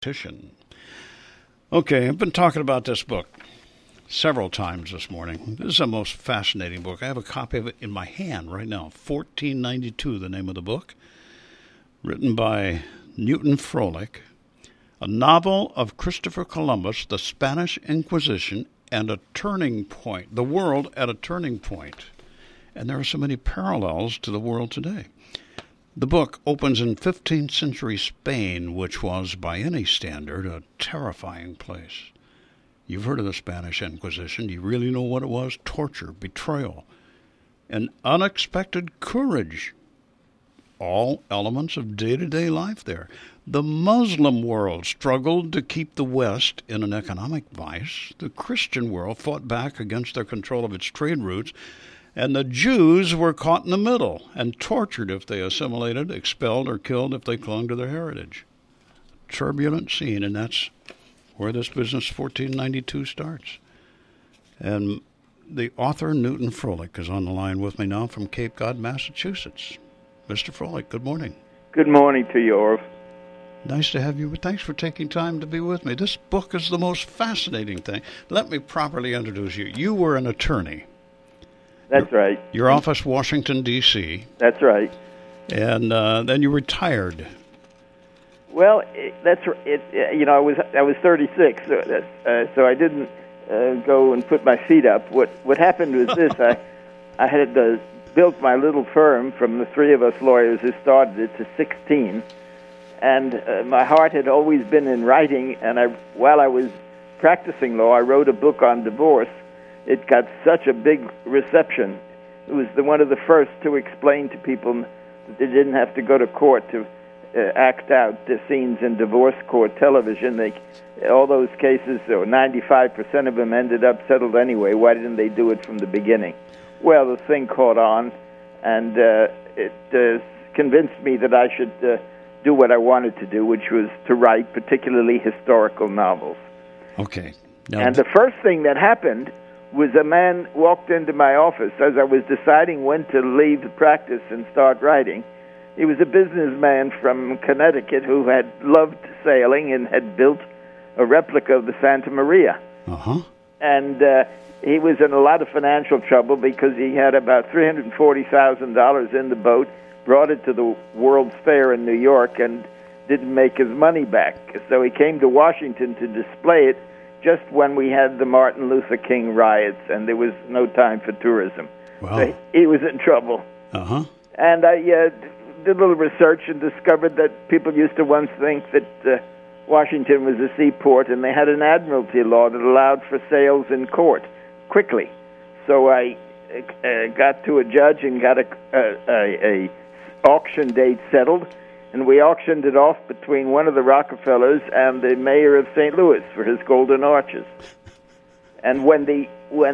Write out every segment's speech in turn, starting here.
Titian. Okay, I've been talking about this book several times this morning. This is a most fascinating book. I have a copy of it in my hand right now. 1492, the name of the book, written by Newton Froelich, a novel of Christopher Columbus, the Spanish Inquisition, and a turning point, the world at a turning point. And there are so many parallels to the world today. The book opens in 15th century Spain, which was, by any standard, a terrifying place. You've heard of the Spanish Inquisition. Do you really know what it was? Torture, betrayal, and unexpected courage. All elements of day-to-day life there. The Muslim world struggled to keep the West in an economic vice. The Christian world fought back against their control of its trade routes. And the Jews were caught in the middle and tortured if they assimilated, expelled, or killed if they clung to their heritage. Turbulent scene, and that's where this business 1492 starts. And the author, Newton Froelich, is on the line with me now from Cape Cod, Massachusetts. Mr. Froelich, good morning. Good morning to you, Orv. Nice to have you. Thanks for taking time to be with me. This book is the most fascinating thing. Let me properly introduce you. You were an attorney. That's right. Your office, Washington, D.C. That's right. And then you retired. Well, I was 36, so I didn't go and put my feet up. What happened was this: I had built my little firm from the three of us lawyers who started it to 16, and my heart had always been in writing. And while I was practicing law, I wrote a book on divorce. It got such a big reception. It was one of the first to explain to people that they didn't have to go to court to act out the scenes in divorce court television. All those cases, or 95% of them, ended up settled anyway. Why didn't they do it from the beginning? Well, the thing caught on, and it convinced me that I should do what I wanted to do, which was to write particularly historical novels. Okay. And the first thing that happened was a man walked into my office as I was deciding when to leave the practice and start writing. He was a businessman from Connecticut who had loved sailing and had built a replica of the Santa Maria. Uh-huh. And he was in a lot of financial trouble because he had about $340,000 in the boat, brought it to the World's Fair in New York, and didn't make his money back. So he came to Washington to display it just when we had the Martin Luther King riots, and there was no time for tourism. Wow. So he was in trouble. Uh-huh. And I did a little research and discovered that people used to once think that Washington was a seaport, and they had an admiralty law that allowed for sales in court quickly. So I got to a judge and got a auction date settled, and we auctioned it off between one of the Rockefellers and the mayor of St. Louis for his golden arches. And when the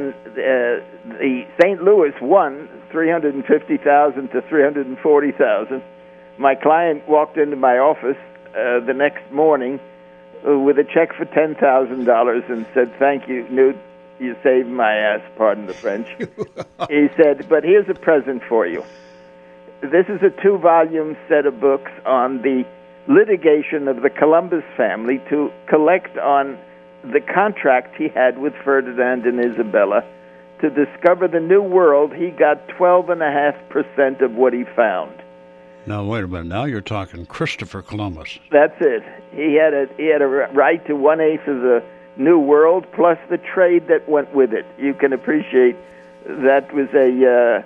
St. Louis won $350,000 to $340,000, my client walked into my office the next morning with a check for $10,000 and said, "Thank you, Newt, you saved my ass, pardon the French." He said, "But here's a present for you. This is a 2-volume set of books on the litigation of the Columbus family to collect on the contract he had with Ferdinand and Isabella to discover the New World. He got 12.5% of what he found." Now, wait a minute. Now you're talking Christopher Columbus. That's it. He had a right to 1/8 of the New World, plus the trade that went with it. You can appreciate that was a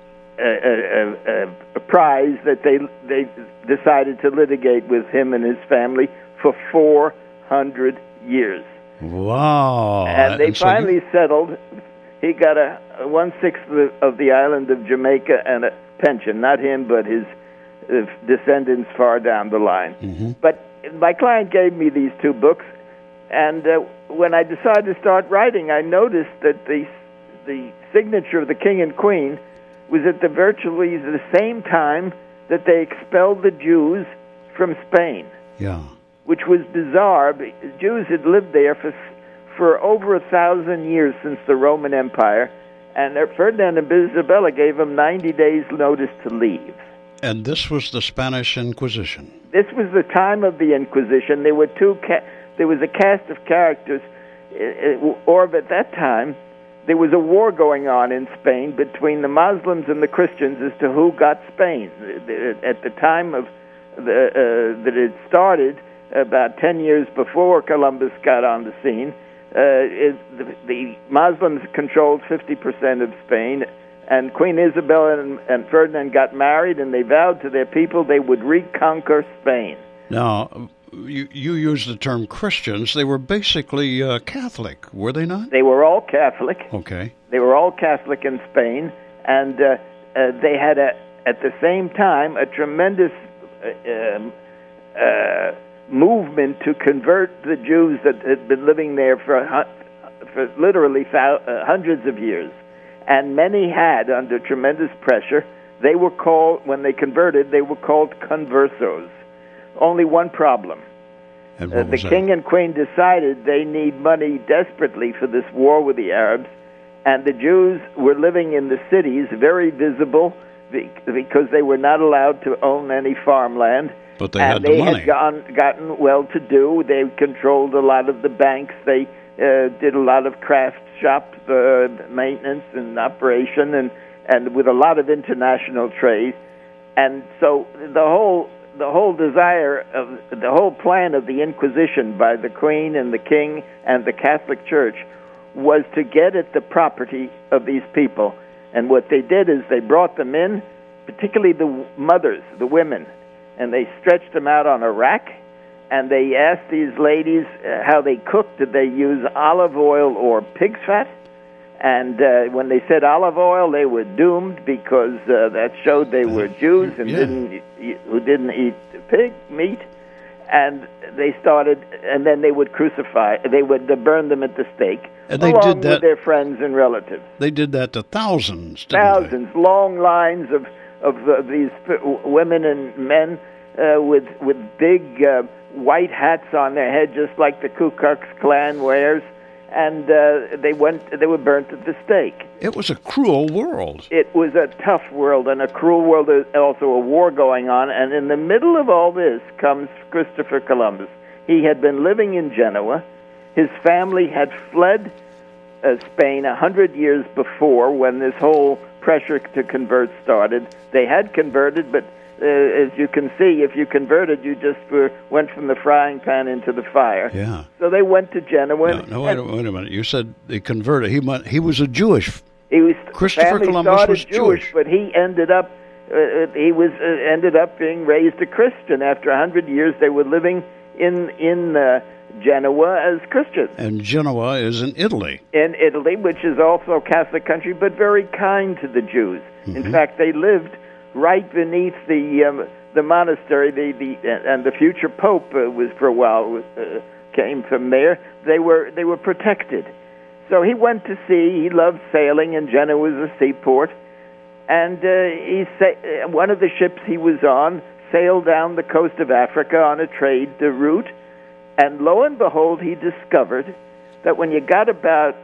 prize that they decided to litigate with him and his family for 400 years. Wow. And they finally settled. He got a 1/6 of the island of Jamaica and a pension. Not him, but his descendants far down the line. Mm-hmm. But my client gave me these 2 books, and when I decided to start writing, I noticed that the signature of the king and queen was at virtually the same time that they expelled the Jews from Spain. Yeah. Which was bizarre. Jews had lived there for over 1,000 years since the Roman Empire, and Ferdinand and Isabella gave them 90 days' notice to leave. And this was the Spanish Inquisition. This was the time of the Inquisition. There were there was a cast of characters, or at that time, there was a war going on in Spain between the Muslims and the Christians as to who got Spain. At the time of that it started, about 10 years before Columbus got on the scene, the Muslims controlled 50% of Spain, and Queen Isabella and Ferdinand got married, and they vowed to their people they would reconquer Spain. Now, you used the term Christians. They were basically Catholic, were they not? They were all Catholic. Okay. They were all Catholic in Spain, and they had, at the same time, a tremendous movement to convert the Jews that had been living there for literally hundreds of years. And many had, under tremendous pressure, they were called, when they converted, they were called conversos. Only one problem. And what The was that? king and queen decided they need money desperately for this war with the Arabs, and the Jews were living in the cities, very visible, because they were not allowed to own any farmland. But they and had they the money. had gotten well-to-do. They controlled a lot of the banks. They did a lot of craft shop maintenance and operation, and with a lot of international trade. And so the whole desire of the whole plan of the Inquisition by the Queen and the King and the Catholic Church was to get at the property of these people. And what they did is they brought them in, particularly the mothers, the women, and they stretched them out on a rack, and they asked these ladies how they cooked. Did they use olive oil or pig's fat? And when they said olive oil, they were doomed, because that showed they were Jews and who didn't eat pig meat. And they started, and then they would crucify. They would burn them at the stake, And they along did that. with their friends and relatives. They did that to thousands, didn't Thousands, long lines of these women and men with big white hats on their head, just like the Ku Klux Klan wears, and they were burnt at the stake. they? It was a cruel world. It was a tough world and a cruel world. There's also a war going on, and in the middle of all this comes Christopher Columbus. He had been living in Genoa. His family had fled Spain 100 years before, when this whole pressure to convert started. They had converted, but as you can see, if you converted, you just went from the frying pan into the fire. Yeah. So they went to Genoa. No, wait a minute. You said they converted. He was a Jewish. Christopher Family Columbus started was Jewish, but he ended up ended up being raised a Christian. After 100 years, they were living in Genoa as Christians. And Genoa is in Italy. In Italy, which is also a Catholic country, but very kind to the Jews. Mm-hmm. In fact, they lived right beneath the monastery. And the future pope was for a while came from there. They were protected. So he went to sea. He loved sailing, and Genoa was a seaport. And one of the ships he was on sailed down the coast of Africa on a trade route. And lo and behold, he discovered that when you got about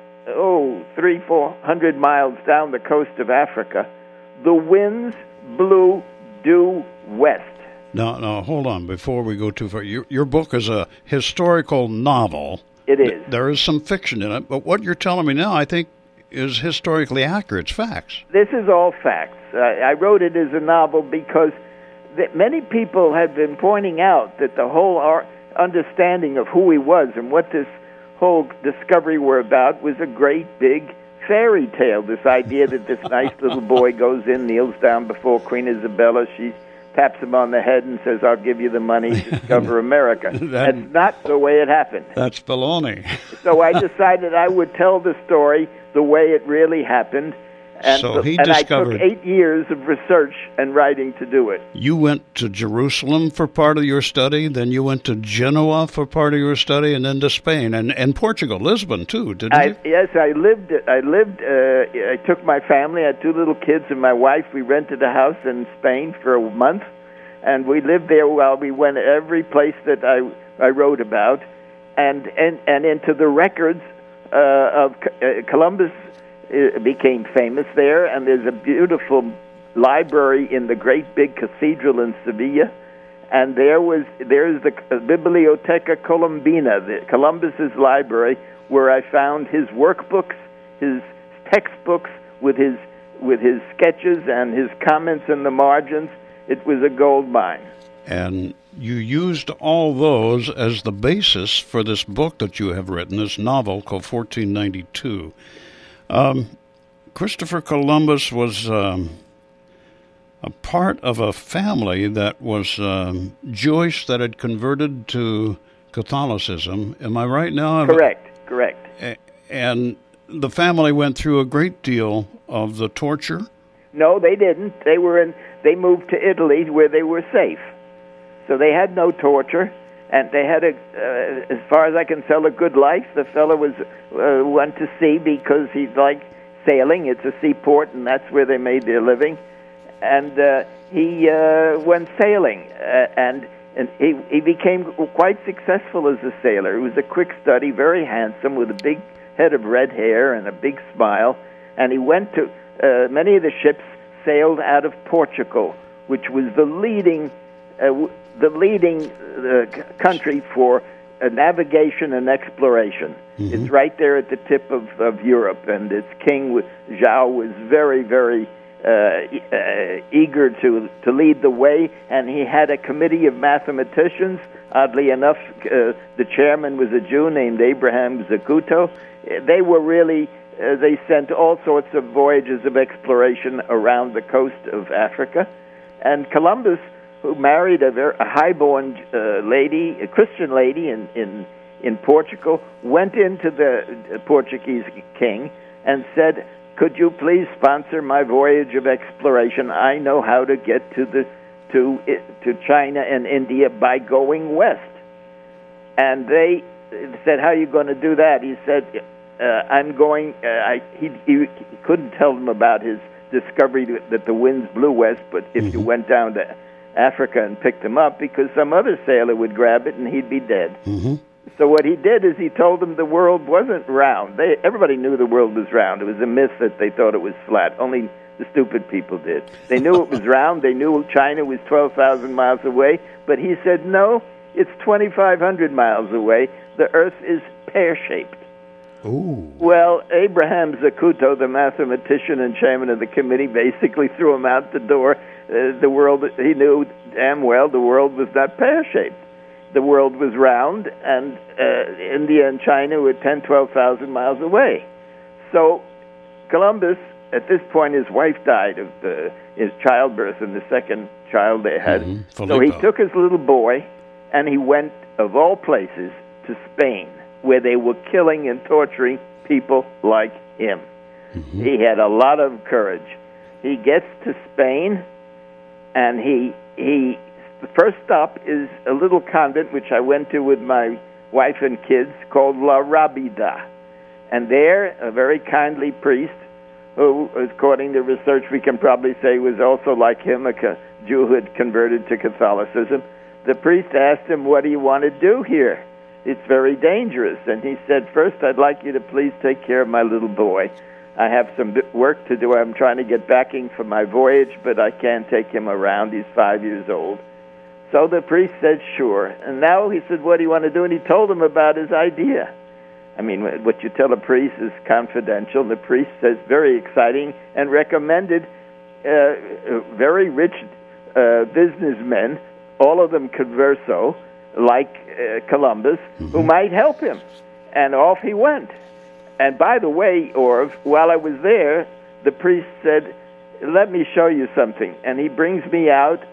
300-400 miles down the coast of Africa, the winds blew due west. Now, hold on. Before we go too far, your book is a historical novel. It is. There is some fiction in it, but what you're telling me now, I think, is historically accurate. It's facts. This is all facts. I wrote it as a novel because many people had been pointing out that the whole understanding of who he was and what this whole discovery were about was a great big fairy tale. This idea that this nice little boy goes in, kneels down before Queen Isabella, she taps him on the head and says, "I'll give you the money to discover America." That's not the way it happened. That's baloney. So I decided I would tell the story the way it really happened. And, so he and discovered. I took 8 years of research and writing to do it. You went to Jerusalem for part of your study, then you went to Genoa for part of your study, and then to Spain and Portugal, Lisbon too, didn't you? Yes, I lived. I took my family. I had 2 little kids and my wife. We rented a house in Spain for a month, and we lived there while we went every place that I wrote about, and into the records of Columbus. Became famous there, and there's a beautiful library in the great big cathedral in Sevilla, and there's the Biblioteca Colombina, Columbus's library, where I found his workbooks, his textbooks with his sketches and his comments in the margins. It was a gold mine. And you used all those as the basis for this book that you have written, this novel called 1492. Christopher Columbus was a part of a family that was Jewish that had converted to Catholicism. Am I right now? Correct. And the family went through a great deal of the torture? No, they didn't. They moved to Italy where they were safe. So they had no torture, and they had, as far as I can tell, a good life. The fellow was went to sea because he liked sailing. It's a seaport, and that's where they made their living. And he went sailing, and he became quite successful as a sailor. He was a quick study, very handsome, with a big head of red hair and a big smile. And he went to many of the ships sailed out of Portugal, which was the leading country for navigation and exploration. Mm-hmm. It's right there at the tip of Europe, and its king, Zhao, was very, very eager to lead the way, and he had a committee of mathematicians. Oddly enough, the chairman was a Jew named Abraham Zacuto. They were really... they sent all sorts of voyages of exploration around the coast of Africa. And Columbus, who married a high-born lady, a Christian lady in Portugal, went into the Portuguese king and said, "Could you please sponsor my voyage of exploration? I know how to get to China and India by going west." And they said, "How are you going to do that?" He said, "I'm going." He couldn't tell them about his discovery that the winds blew west, but if you went down to Africa and picked him up, because some other sailor would grab it and he'd be dead. Mm-hmm. So what he did is he told them the world wasn't round. Everybody knew the world was round. It was a myth that they thought it was flat. Only the stupid people did. They knew it was round. They knew China was 12,000 miles away. But he said, no, it's 2,500 miles away. The Earth is pear-shaped. Ooh. Well, Abraham Zacuto, the mathematician and chairman of the committee, basically threw him out the door. The world, he knew damn well the world was not pear-shaped. The world was round, and India and China were 12,000 miles away. So Columbus, at this point, his wife died of his childbirth and the second child they had. Mm-hmm. So he took his little boy, and he went, of all places, to Spain, where they were killing and torturing people like him. Mm-hmm. He had a lot of courage. He gets to Spain, and the first stop is a little convent, which I went to with my wife and kids, called La Rábida. And there, a very kindly priest, who, according to research, we can probably say was also like him, a Jew who had converted to Catholicism. The priest asked him, "What do you want to do here? It's very dangerous." And he said, "First, I'd like you to please take care of my little boy. I have some work to do. I'm trying to get backing for my voyage, but I can't take him around. He's 5 years old." So the priest said, "Sure." And now he said, "What do you want to do?" And he told him about his idea. I mean, what you tell a priest is confidential. The priest says, very exciting, and recommended very rich businessmen, all of them converso, like Columbus, who might help him. And off he went. And by the way, Orv, while I was there, the priest said, "Let me show you something." And he brings me out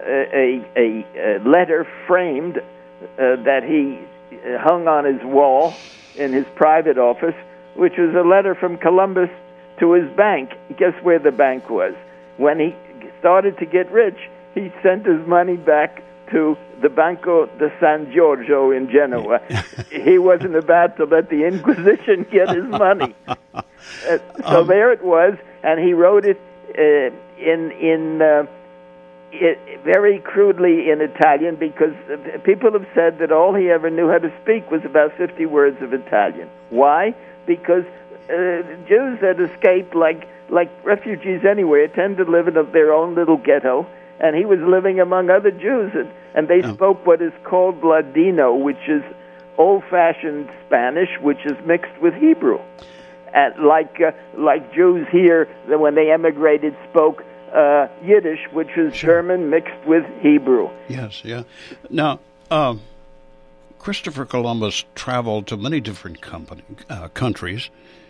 a letter framed that he hung on his wall in his private office, which was a letter from Columbus to his bank. Guess where the bank was? When he started to get rich, he sent his money back to the Banco de San Giorgio in Genoa. He wasn't about to let the Inquisition get his money. So there it was, and he wrote it very crudely in Italian, because people have said that all he ever knew how to speak was about 50 words of Italian. Why? Because Jews had escaped like like refugees anywhere, tend to live in their own little ghetto, and he was living among other Jews, and they spoke what is called Ladino, which is old-fashioned Spanish, which is mixed with Hebrew. And like Jews here, when they emigrated, spoke Yiddish, which is German mixed with Hebrew. Yes, yeah. Now, Christopher Columbus traveled to many different countries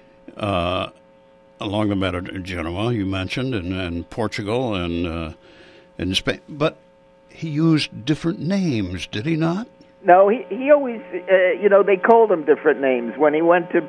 along the Mediterranean, Genoa, you mentioned, and Portugal and Spain. But he used different names, did he not? No, he always, they called him different names. When he went to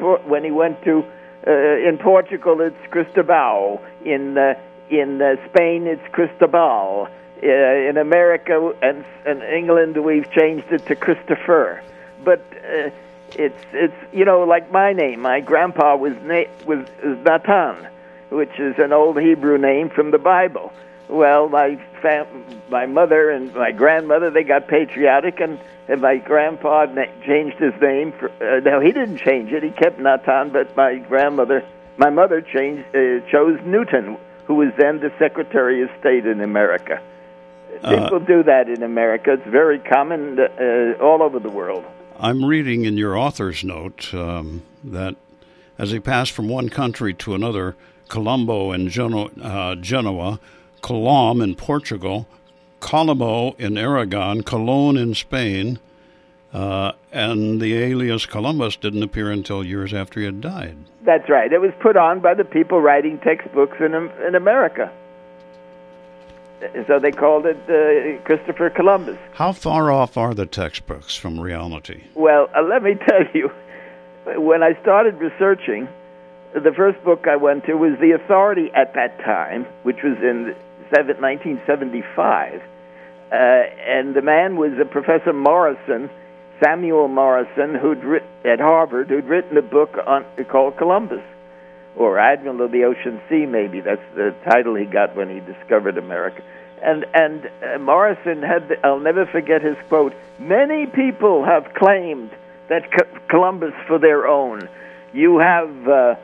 in Portugal, it's Cristobal. In Spain, it's Cristobal. In America and England, we've changed it to Christopher. But it's like my name. My grandpa was Natan, which is an old Hebrew name from the Bible. Well, my mother and my grandmother, they got patriotic, and my grandpa changed his name. No, he didn't change it. He kept Natan, but my mother chose Newton, who was then the Secretary of State in America. People do that in America. It's very common all over the world. I'm reading in your author's note that as he passed from one country to another, Colombo in Genoa, Colom in Portugal, Colombo in Aragon, Cologne in Spain, and the alias Columbus didn't appear until years after he had died. That's right. It was put on by the people writing textbooks in America. So they called it Christopher Columbus. How far off are the textbooks from reality? Well, let me tell you, when I started researching, the first book I went to was The Authority at that time, which was in 1975. And the man was a Professor Morrison, Samuel Morrison, at Harvard, who'd written a book called Columbus, or Admiral of the Ocean Sea, maybe. That's the title he got when he discovered America. And Morrison had, I'll never forget his quote, "Many people have claimed that Columbus for their own. You have the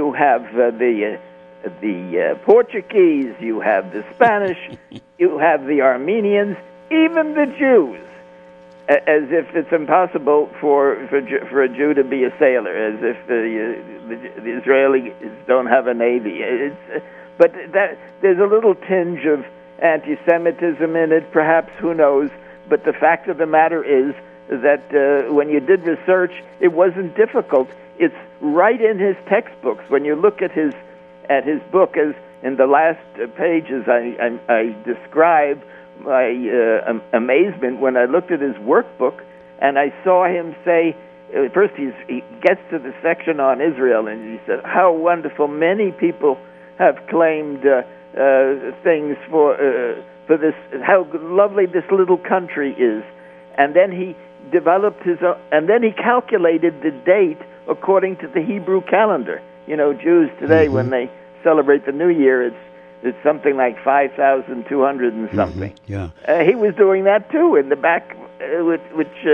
Portuguese, you have the Spanish, you have the Armenians, even the Jews." As if it's impossible for a Jew to be a sailor, as if the Israelis don't have a navy. But there's a little tinge of anti-Semitism in it, perhaps, who knows. But the fact of the matter is that when you did research, it wasn't difficult. It's right in his textbooks. When you look at his book, as in the last pages, I describe my amazement when I looked at his workbook and I saw him say, first he gets to the section on Israel and he said, how wonderful, many people have claimed things for this, how lovely this little country is. And then he developed his own, and then he calculated the date according to the Hebrew calendar. You know, Jews today, when they celebrate the New Year, it's something like 5,200 and something. Yeah. He was doing that too in the back, which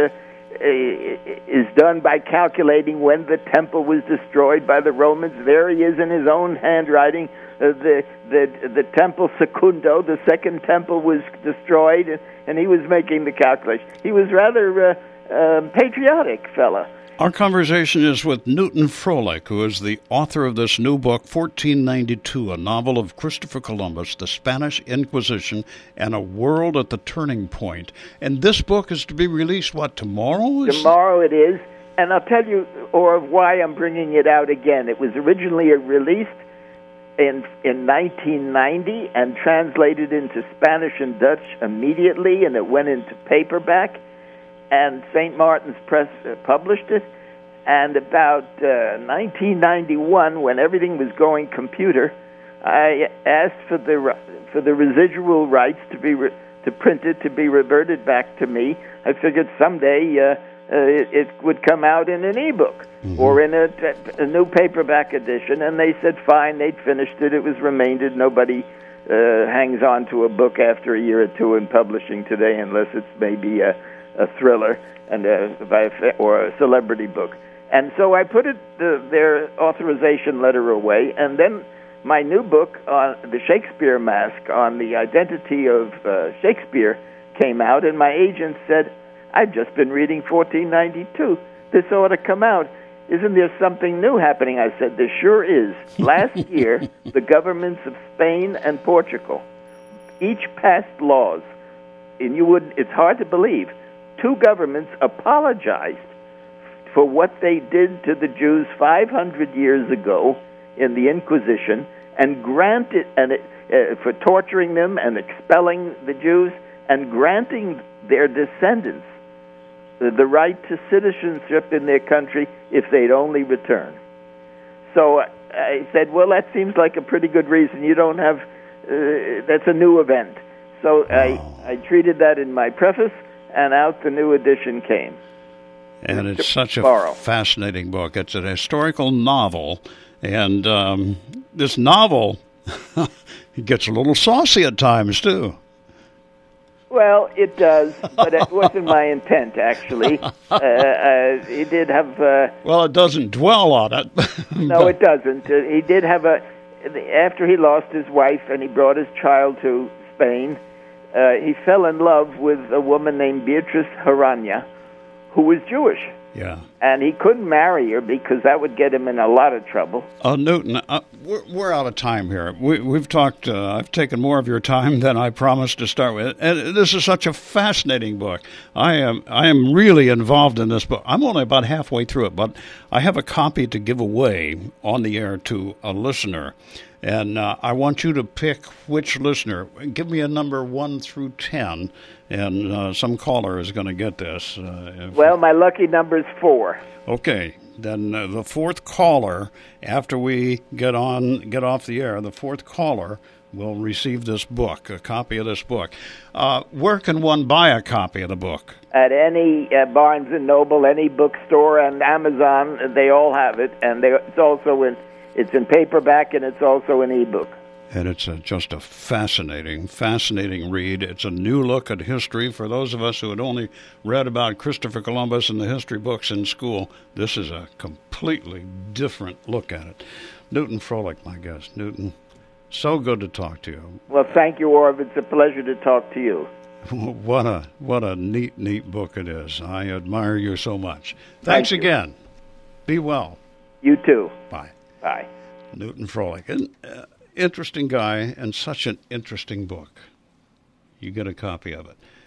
is done by calculating when the temple was destroyed by the Romans. There he is in his own handwriting. The temple Secundo, the second temple, was destroyed, and he was making the calculation. He was rather patriotic fella. Our conversation is with Newton Froelich, who is the author of this new book, 1492, a novel of Christopher Columbus, the Spanish Inquisition, and a world at the turning point. And this book is to be released, tomorrow? Tomorrow it is. And I'll tell you why I'm bringing it out again. It was originally released in 1990 and translated into Spanish and Dutch immediately, and it went into paperback. And St. Martin's Press published it. And about 1991, when everything was going computer, I asked for the residual rights to print it, to be reverted back to me. I figured someday it would come out in an ebook or in a new paperback edition. And they said fine, they'd finished it. It was remaindered. Nobody hangs on to a book after a year or two in publishing today, unless it's maybe a thriller or a celebrity book. And so I put their authorization letter away, and then my new book on the Shakespeare Mask, on the identity of Shakespeare, came out, and my agent said, I've just been reading 1492. This ought to come out. Isn't there something new happening? I said, there sure is. Last year, the governments of Spain and Portugal each passed laws, and it's hard to believe, two governments apologized for what they did to the Jews 500 years ago in the Inquisition, and granted for torturing them and expelling the Jews, and granting their descendants the right to citizenship in their country if they'd only return. So I said, well, that seems like a pretty good reason. You don't have, that's a new event. So I treated that in my preface, and out the new edition came. And it's such a fascinating book. It's an historical novel, and this novel it gets a little saucy at times, too. Well, it does, but it wasn't my intent, actually. He did have... well, it doesn't dwell on it. No, it doesn't. He did have after he lost his wife and he brought his child to Spain, he fell in love with a woman named Beatrice Arana, who was Jewish. Yeah. And he couldn't marry her because that would get him in a lot of trouble. Newton, we're out of time here. We've talked, I've taken more of your time than I promised to start with. And this is such a fascinating book. I am really involved in this book. I'm only about halfway through it, but I have a copy to give away on the air to a listener. And I want you to pick which listener. Give me a number 1 through 10, and some caller is going to get this. Well, my lucky number is 4. Okay, then the fourth caller, after we get off the air, the fourth caller will receive this book, a copy of this book. Where can one buy a copy of the book? At any Barnes & Noble, any bookstore, and Amazon, they all have it, and it's also it's in paperback, and it's also an ebook. And it's just a fascinating read. It's a new look at history. For those of us who had only read about Christopher Columbus in the history books in school, this is a completely different look at it. Newton Froelich, my guest. Newton, so good to talk to you. Well, thank you, Orv. It's a pleasure to talk to you. What a neat book it is. I admire you so much. Thanks again. Be well. You too. Bye. Bye. Newton Froelich. Interesting guy and such an interesting book. You get a copy of it.